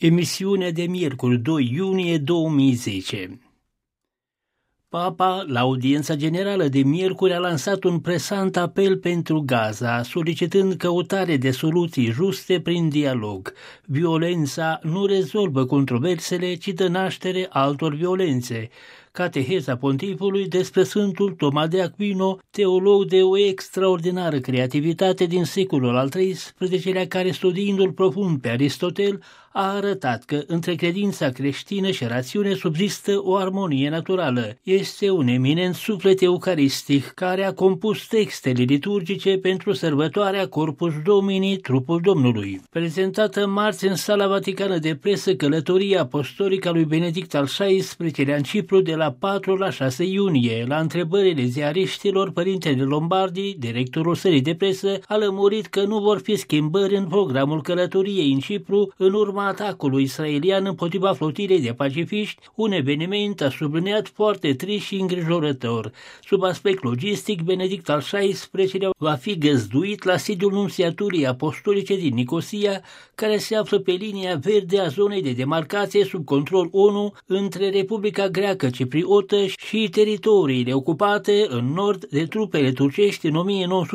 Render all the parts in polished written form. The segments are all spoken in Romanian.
Emisiunea de miercuri 2 iunie 2010. Papa, la audiența generală de miercuri, a lansat un presant apel pentru Gaza, solicitând căutare de soluții juste prin dialog. Violența nu rezolvă controversele, ci dă naștere altor violențe. Cateheza Pontifului despre Sfântul Toma de Aquino, teolog de o extraordinară creativitate din secolul al XIII-lea, care, studiindu-l profund pe Aristotel, a arătat că între credința creștină și rațiune subzistă o armonie naturală. Este un eminent suflet eucaristic care a compus textele liturgice pentru sărbătoarea Corpus Domini, trupul Domnului. Prezentată marți în Sala Vaticană de Presă călătoria apostolică a lui Benedict al XVI-lea în Cipru de la 4 la 6 iunie, la întrebările ziariștilor, părintele Lombardi, directorul sălii de presă, a lămurit că nu vor fi schimbări în programul călătoriei în Cipru în urma atacului israelian împotriva flotilei de pacifiști, un eveniment, a subliniat, foarte trist și îngrijorător. Sub aspect logistic, Benedict al XVI-lea va fi găzduit la sediul Nunțiaturii Apostolice din Nicosia, care se află pe linia verde a zonei de demarcație sub control ONU între Republica Greacă Cipriotă și teritoriile ocupate în nord de trupele turcești în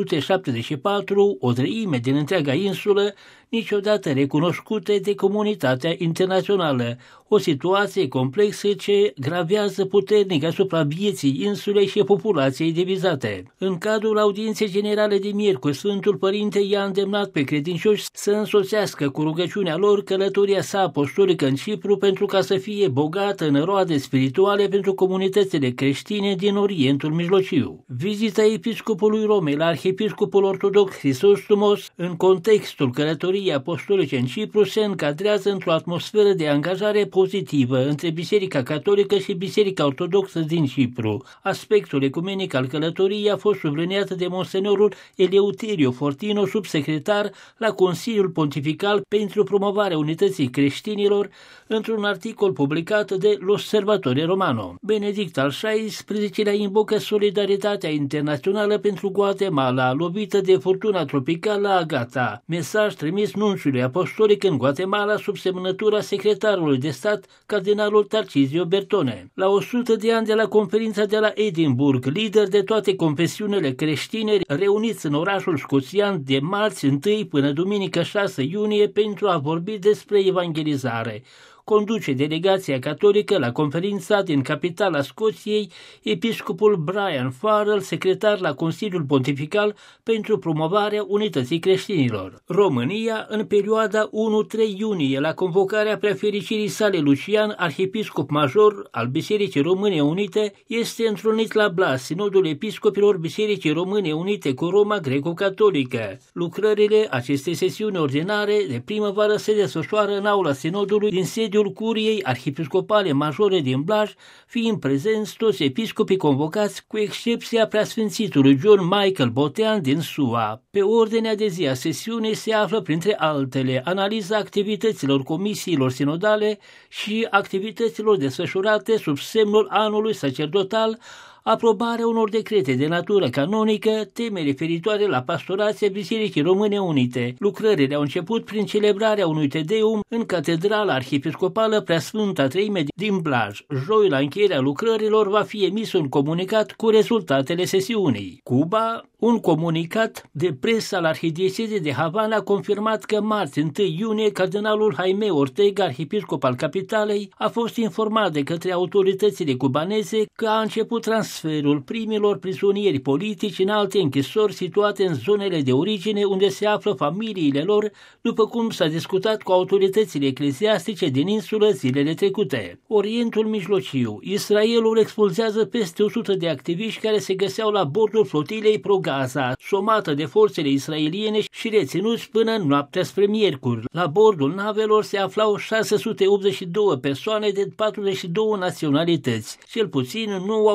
1974, o treime din întreaga insulă, niciodată recunoscute de comunitatea internațională, o situație complexă ce gravează puternic asupra vieții insulei și populației devizate. În cadrul audienței generale de miercuri, Sfântul Părinte i-a îndemnat pe credincioși să însoțească cu rugăciunea lor călătoria sa apostolică în Cipru pentru ca să fie bogată în roade spirituale pentru comunitățile creștine din Orientul Mijlociu. Vizita episcopului Romei la arhiepiscopul ortodox Hristostomos în contextul călătoriei apostolice în Cipru se încadrează într-o atmosferă de angajare pozitivă între Biserica Catolică și Biserica Ortodoxă din Cipru. Aspectul ecumenic al călătoriei a fost subliniat de monsenorul Eleuterio Fortino, subsecretar la Consiliul Pontifical pentru promovarea unității creștinilor, într-un articol publicat de L'Osservatore Romano. Benedict al XVI-lea invocă solidaritatea internațională pentru Guatemala, lovită de furtuna tropicală Agata. Mesaj trimis nunțiului apostolic în Guatemala sub semnătura secretarului de stat, cardinalul Tarcisio Bertone. La 100 de ani de la conferința de la Edinburgh, lideri de toate confesiunile creștine reuniți în orașul scoțian de marți 1 până duminică 6 iunie pentru a vorbi despre evangelizare. Conduce delegația catolică la conferința din capitala Scoției episcopul Brian Farrell, secretar la Consiliul Pontifical pentru promovarea unității creștinilor. România, în perioada 1-3 iunie, la convocarea prefericirii sale Lucian, arhiepiscop major al Bisericii Române Unite, este întrunit la Blas, sinodul episcopilor Bisericii Române Unite cu Roma Greco-Catolică. Lucrările acestei sesiuni ordinare de primăvară se desfășoară în aula sinodului din sediul Curiei Arhiepiscopale Majore din Blaj, fiind prezenți toți episcopii convocați, cu excepția preasfințitului John Michael Botean din SUA. Pe ordinea de zi a sesiunii se află, printre altele, analiza activităților comisiilor sinodale și activităților desfășurate sub semnul anului sacerdotal, aprobarea unor decrete de natură canonică, teme referitoare la pastorația Bisericii Române Unite. Lucrările au început prin celebrarea unui Tedeum în Catedrala Arhiepiscopală Preasfânta Treime din Blaj. Joi, la încheierea lucrărilor, va fi emis un comunicat cu rezultatele sesiunii. Cuba, un comunicat de presă al Arhidiecezei de Havana a confirmat că marți 1 iunie cardinalul Jaime Ortega, arhiepiscop al capitalei, a fost informat de către autoritățile cubaneze că a început transferul primilor prizonieri politici în alte închisori situate în zonele de origine unde se află familiile lor, după cum s-a discutat cu autoritățile ecleziastice din insulă zilele trecute. Orientul Mijlociu. Israelul expulzează peste 100 de activiști care se găseau la bordul flotilei Pro-Gaza, somată de forțele israeliene și reținuți până în noaptea spre miercuri. La bordul navelor se aflau 682 persoane de 42 naționalități. Cel puțin 9 au fost ucise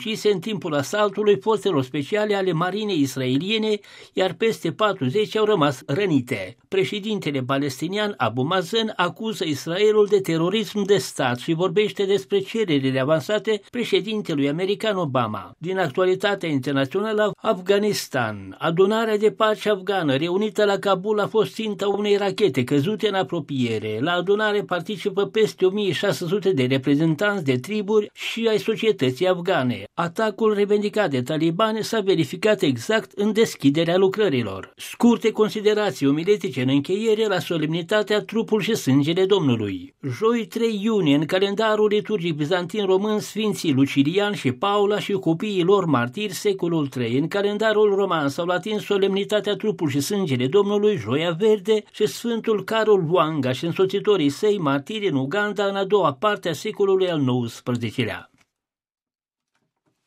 ucise în timpul asaltului forțelor speciale ale marinei israeliene, iar peste 40 au rămas rănite. Președintele palestinian Abu Mazen acuză Israelul de terorism de stat și vorbește despre cererile avansate președintelui american Obama. Din actualitatea internațională, Afganistan. Adunarea de pace afgană reunită la Kabul a fost ținta unei rachete căzute în apropiere. La adunare participă peste 1600 de reprezentanți de triburi și ai societății afgane. Atacul revendicat de talibani s-a verificat exact în deschiderea lucrărilor. Scurte considerații omiletice în încheiere la solemnitatea Trupul și Sângele Domnului. Joi 3 iunie, în calendarul liturgic bizantin român, Sfinții Lucilian și Paula și copiii lor martiri secolul III. În calendarul roman s-au atins solemnitatea Trupul și Sângele Domnului, Joia Verde, și Sfântul Carol Lwanga și însoțitorii săi martiri în Uganda în a doua parte a secolului al XIX-lea.